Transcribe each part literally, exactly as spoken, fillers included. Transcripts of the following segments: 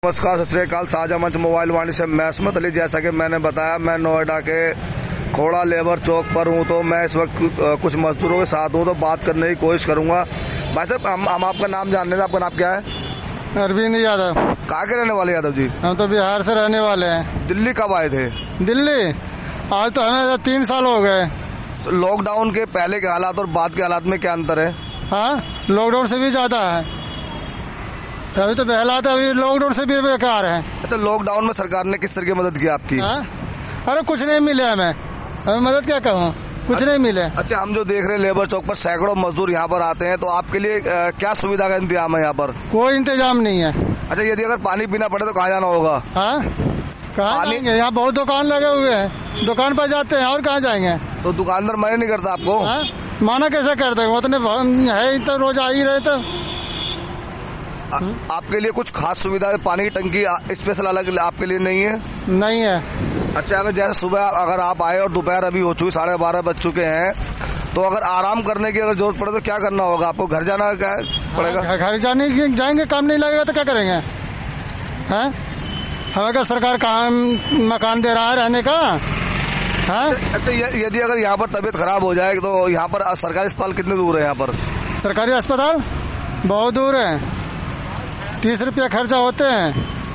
नमस्कार, सत श्री अकाल। साझा मंच मोबाइल वाणी से मैं असमत अली। जैसा कि मैंने बताया, मैं नोएडा के खोड़ा लेबर चौक पर हूं, तो मैं इस वक्त कुछ मजदूरों के साथ हूं, तो बात करने की कोशिश करूंगा। भाई साहब, हम, हम आपका नाम जानने थे। आपका नाम क्या है? अरविंद यादव। कहाँ के रहने वाले यादव जी? हम तो बिहार से रहने वाले हैं। दिल्ली कब आए थे? दिल्ली आज तो हमें तीन साल हो गए। तो लॉकडाउन के पहले के हालात और बाद के हालात में क्या अंतर है? हाँ, लॉकडाउन से भी ज्यादा है। अभी तो हालात अभी लॉकडाउन से भी बेकार है। अच्छा, लॉकडाउन में सरकार ने किस तरह की मदद की आपकी? हाँ? अरे कुछ नहीं मिले हमें। हमें मदद क्या कहूँ, कुछ नहीं मिले। अच्छा, हम जो देख रहे हैं लेबर चौक पर सैकड़ों मजदूर यहाँ पर आते हैं, तो आपके लिए आ, क्या सुविधा का इंतजाम है यहाँ पर? कोई इंतजाम नहीं है। अच्छा, यदि अगर पानी पीना पड़े तो कहाँ जाना होगा? हाँ, कहाँ जाएंगे? यहाँ बहुत दुकान लगे हुए हैं, दुकान पर जाते हैं और कहाँ जाएंगे? तो दुकानदार मना नहीं करता आपको? हाँ? माना कैसे करते हैं? उतने है तो रोज आ ही रहे। तो आ, आपके लिए कुछ खास सुविधा है? पानी की टंकी स्पेशल अलग आपके लिए नहीं है? नहीं है। अच्छा, अगर जैसे सुबह अगर आप आए और दोपहर अभी हो चुकी, साढ़े बारह बज चुके हैं, तो अगर आराम करने की अगर जरूरत पड़े तो क्या करना होगा आपको? घर जाना क्या पड़ेगा? घर जाने जाएंगे, काम नहीं लगेगा तो क्या करेंगे? हैं? हमें क्या सरकार कहाँ मकान दे रहा है रहने का? हाँ? अच्छा, यदि अगर यहाँ पर तबीयत खराब हो जाए तो यहाँ पर सरकारी अस्पताल कितने दूर है? यहाँ पर सरकारी अस्पताल बहुत दूर है, तीस रुपया खर्चा होते हैं।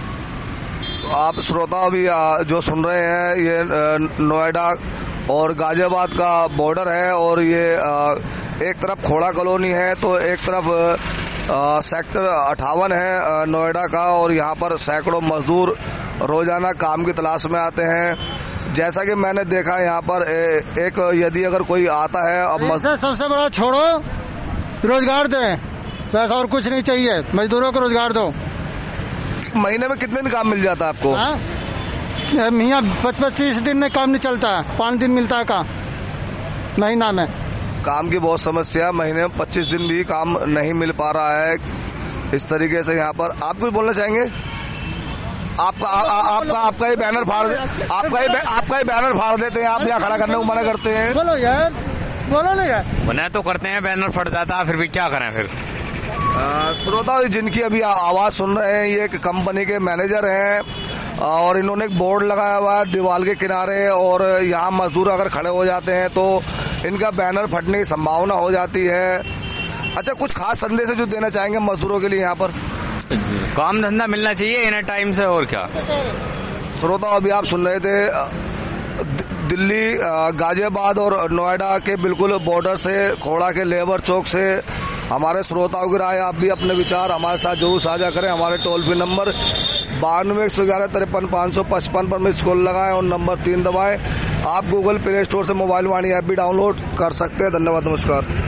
तो आप श्रोता अभी जो सुन रहे हैं, ये नोएडा और गाजियाबाद का बॉर्डर है, और ये एक तरफ खोड़ा कॉलोनी है तो एक तरफ सेक्टर अट्ठावन है नोएडा का, और यहाँ पर सैकड़ों मजदूर रोजाना काम की तलाश में आते हैं। जैसा कि मैंने देखा यहाँ पर एक यदि अगर कोई आता है, अब सबसे बड़ा छोड़ो, रोजगार दें बस, और कुछ नहीं चाहिए। मजदूरों को रोजगार दो। महीने में कितने दिन काम मिल जाता है आपको? मियाँ पच्चीस पच्चीस दिन में काम नहीं चलता है, पाँच दिन मिलता है काम महीना में। काम की बहुत समस्या, महीने में पच्चीस दिन भी काम नहीं मिल पा रहा है इस तरीके से। यहाँ पर आप कुछ बोलना चाहेंगे? आपका आ, आ, आपका आपका ही बैनर फाड़ आपका ही आपका ही बैनर फाड़ देते हैं, आप यहाँ खड़ा करने को मना करते हैं। बोलो यार, बोलो ना यार। मना तो करते हैं, बैनर फट जाता है, फिर भी क्या करें? फिर श्रोता जिनकी अभी आवाज सुन रहे हैं, ये एक कंपनी के मैनेजर हैं, और इन्होंने एक बोर्ड लगाया हुआ है दीवार के किनारे, और यहाँ मजदूर अगर खड़े हो जाते हैं तो इनका बैनर फटने की संभावना हो जाती है। अच्छा, कुछ खास संदेश जो देना चाहेंगे मजदूरों के लिए? यहाँ पर काम धंधा मिलना चाहिए इन टाइम से, और क्या। श्रोता अभी आप सुन रहे थे दिल्ली गाजियाबाद और नोएडा के बिल्कुल बॉर्डर से, खोड़ा के लेबर चौक से हमारे श्रोताओं की राय, आप भी अपने विचार हमारे साथ जरूर साझा करें। हमारे टोल फ्री नंबर बानवे एक सौ ग्यारह तिरपन पाँच सौ पचपन पर मिस कॉल लगाएं और नंबर तीन दबाएं। आप गूगल प्ले स्टोर से मोबाइल वाणी ऐप भी डाउनलोड कर सकते हैं। धन्यवाद, नमस्कार।